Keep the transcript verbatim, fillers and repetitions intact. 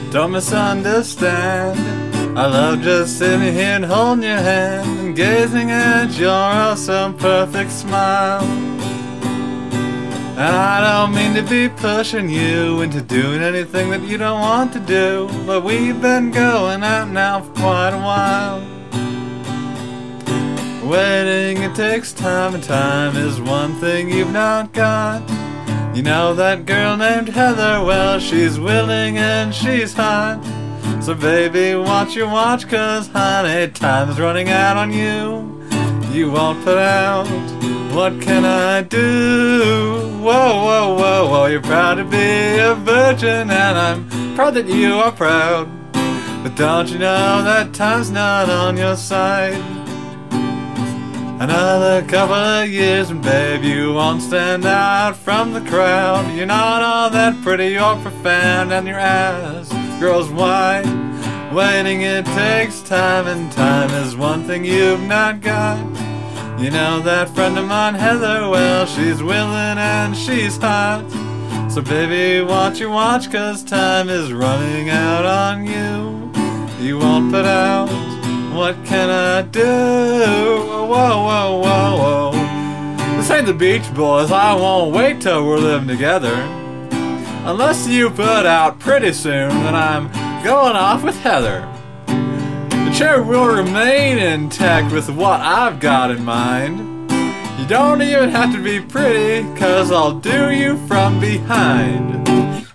Don't misunderstand. I love just sitting here and holding your hand and gazing at your awesome perfect smile. And I don't mean to be pushing you into doing anything that you don't want to do, but we've been going out now for quite a while. Waiting, it takes time, and time is one thing you've not got. You know that girl named Heather, well, she's willing and she's hot. So baby, watch your watch, cause honey, time's running out on you. You won't put out, what can I do? Whoa, whoa, whoa, whoa, you're proud to be a virgin, and I'm proud that you are proud. But don't you know that time's not on your side? Another couple of years and babe, you won't stand out from the crowd. You're not all that pretty, you're profound, and your ass grows wide. Waiting, it takes time, and time is one thing you've not got. You know that friend of mine, Heather, well, she's willing and she's hot. So baby, watch your watch, cause time is running out on you. You won't put out, what can I do? Whoa, whoa, whoa, whoa. This ain't the Beach Boys, I won't wait till we're living together. Unless you put out pretty soon, then I'm going off with Heather. The chair will remain intact with what I've got in mind. You don't even have to be pretty, cause I'll do you from behind.